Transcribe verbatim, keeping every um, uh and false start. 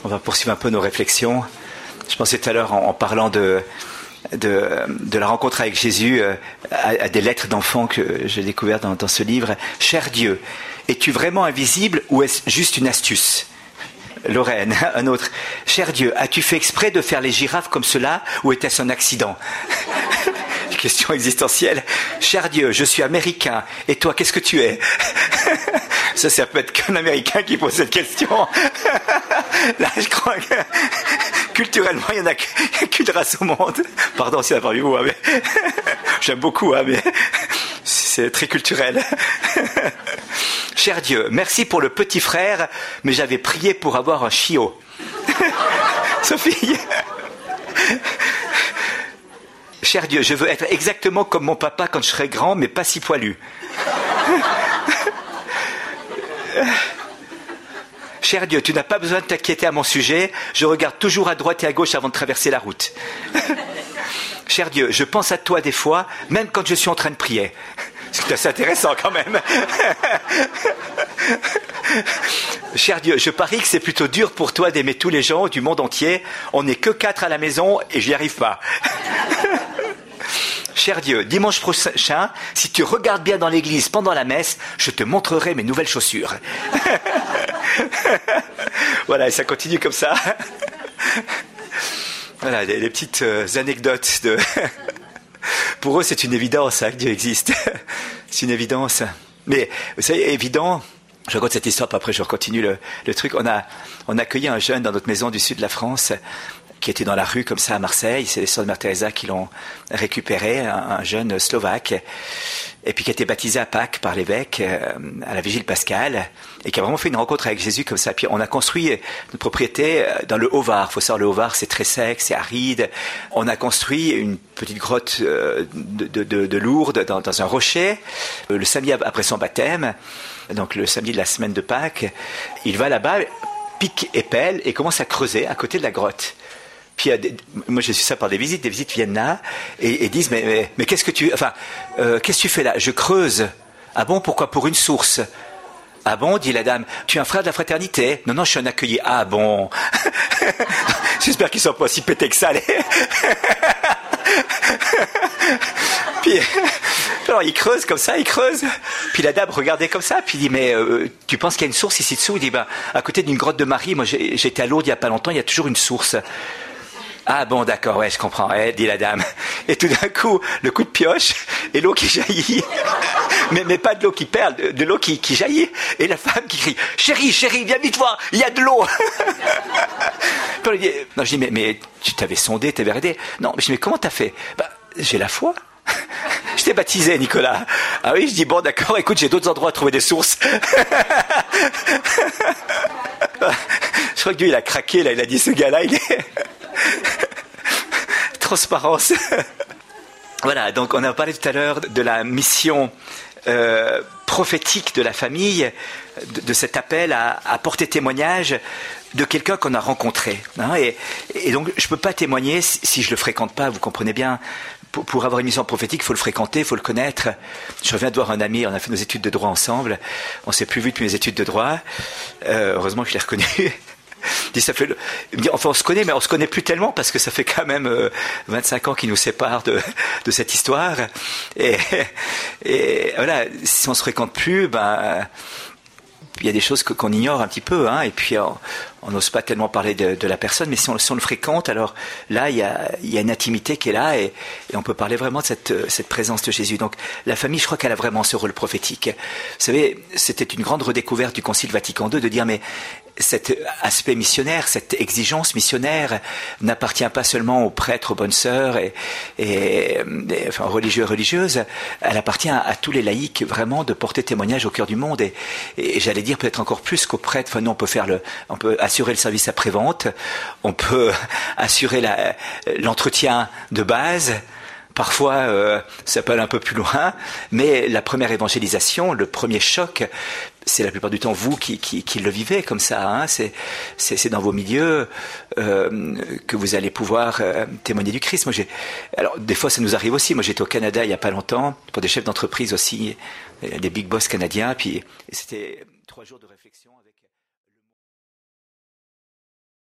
On va poursuivre un peu nos réflexions. Je pensais tout à l'heure en, en parlant de, de, de la rencontre avec Jésus euh, à, à des lettres d'enfants que j'ai découvertes dans, dans ce livre. Cher Dieu, es-tu vraiment invisible ou est-ce juste une astuce ? Lorraine, un autre. Cher Dieu, as-tu fait exprès de faire les girafes comme cela ou était-ce un accident ? Question existentielle. Cher Dieu, je suis américain. Et toi, qu'est-ce que tu es ? Ça, ça peut être qu'un Américain qui pose cette question. Là, je crois que culturellement, il n'y en a qu'une race au monde. Pardon si on a parlé vous, hein, mais j'aime beaucoup, hein, mais c'est très culturel. Cher Dieu, merci pour le petit frère, mais j'avais prié pour avoir un chiot. Sophie. Cher Dieu, je veux être exactement comme mon papa quand je serai grand, mais pas si poilu. Cher Dieu, tu n'as pas besoin de t'inquiéter à mon sujet, je regarde toujours à droite et à gauche avant de traverser la route. Cher Dieu, je pense à toi des fois, même quand je suis en train de prier. C'est assez intéressant quand même. Cher Dieu, je parie que c'est plutôt dur pour toi d'aimer tous les gens du monde entier. On n'est que quatre à la maison et j'y arrive pas. Cher Dieu, dimanche prochain, si tu regardes bien dans l'église pendant la messe, je te montrerai mes nouvelles chaussures. Voilà, et ça continue comme ça. Voilà, les, les petites euh, anecdotes de... Pour eux, c'est une évidence hein, que Dieu existe. C'est une évidence. Mais vous savez, évident, je raconte cette histoire, puis après je continue le, le truc. On a, on a accueilli un jeune dans notre maison du sud de la France qui était dans la rue comme ça à Marseille. C'est les sœurs de Mère Teresa qui l'ont récupéré, un, un jeune slovaque, et puis qui a été baptisé à Pâques par l'évêque euh, à la Vigile Pascale, et qui a vraiment fait une rencontre avec Jésus comme ça. Puis on a construit notre propriété dans le Haut-Var. Il faut savoir, le Haut-Var, c'est très sec, c'est aride. On a construit une petite grotte euh, de, de, de Lourdes dans, dans un rocher. Euh, le samedi après son baptême, donc le samedi de la semaine de Pâques, il va là-bas, pique et pelle, et commence à creuser à côté de la grotte. Puis moi j'ai su ça par des visites, des visites viennent là et, et disent mais, mais, mais qu'est-ce que tu enfin euh, qu'est-ce que tu fais là ? Je creuse. Ah bon, pourquoi ? Pour une source. Ah bon, dit la dame. Tu es un frère de la fraternité ? Non non, je suis un accueilli. Ah bon. J'espère qu'ils sont pas si pétés que ça. Les... Puis alors il creuse comme ça, il creuse. Puis la dame regardait comme ça, puis il dit mais euh, tu penses qu'il y a une source ici dessous ? Il dit ben à côté d'une grotte de Marie, moi j'ai, j'étais à Lourdes il y a pas longtemps, il y a toujours une source. Ah bon, d'accord, ouais, je comprends, ouais, dit la dame. Et tout d'un coup, le coup de pioche, et l'eau qui jaillit. Mais, mais pas de l'eau qui perle, de, de l'eau qui, qui jaillit. Et la femme qui crie, chérie, chérie, viens vite voir, il y a de l'eau. Puis dit, non, je dis, mais, mais tu t'avais sondé, t'avais regardé. Non, mais je dis, mais comment t'as fait ? Bah, j'ai la foi. Je t'ai baptisé, Nicolas. Ah oui, je dis, bon, d'accord, écoute, j'ai d'autres endroits à trouver des sources. Je crois que Dieu, il a craqué, là, il a dit, ce gars-là, il est... Transparence. Voilà, donc on a parlé tout à l'heure de la mission euh, prophétique de la famille, de, de cet appel à, à porter témoignage de quelqu'un qu'on a rencontré. Hein, et, et donc je ne peux pas témoigner si, si je ne le fréquente pas, vous comprenez bien. Pour, pour avoir une mission prophétique, il faut le fréquenter, il faut le connaître. Je reviens de voir un ami, on a fait nos études de droit ensemble, on ne s'est plus vu depuis mes études de droit. Euh, heureusement que je l'ai reconnu. Il dit, ça fait le... Il me dit, enfin on se connaît, mais on se connaît plus tellement parce que ça fait quand même euh, vingt-cinq ans qui nous séparent de, de cette histoire. Et, et voilà, si on se fréquente plus, ben il y a des choses que, qu'on ignore un petit peu, hein, et puis on n'ose pas tellement parler de, de la personne, mais si on, si on le fréquente, alors là il y a, il y a une intimité qui est là, et, et on peut parler vraiment de cette, cette présence de Jésus. Donc la famille, je crois qu'elle a vraiment ce rôle prophétique. Vous savez, c'était une grande redécouverte du Concile Vatican deux de dire mais cet aspect missionnaire, cette exigence missionnaire n'appartient pas seulement aux prêtres, aux bonnes sœurs et, et, et enfin, aux religieux et religieuses, elle appartient à, à tous les laïcs vraiment de porter témoignage au cœur du monde et, et j'allais dire peut-être encore plus qu'aux prêtres. Enfin, nous on peut faire le, on peut assurer le service après-vente, on peut assurer la, l'entretien de base. Parfois, euh, ça peut aller un peu plus loin, mais la première évangélisation, le premier choc, c'est la plupart du temps vous qui, qui, qui le vivez comme ça. Hein, c'est, c'est, c'est dans vos milieux euh, que vous allez pouvoir euh, témoigner du Christ. Moi, j'ai, alors, des fois, ça nous arrive aussi. Moi, j'étais au Canada il n'y a pas longtemps, pour des chefs d'entreprise aussi, des big boss canadiens, puis c'était trois jours de réflexion avec...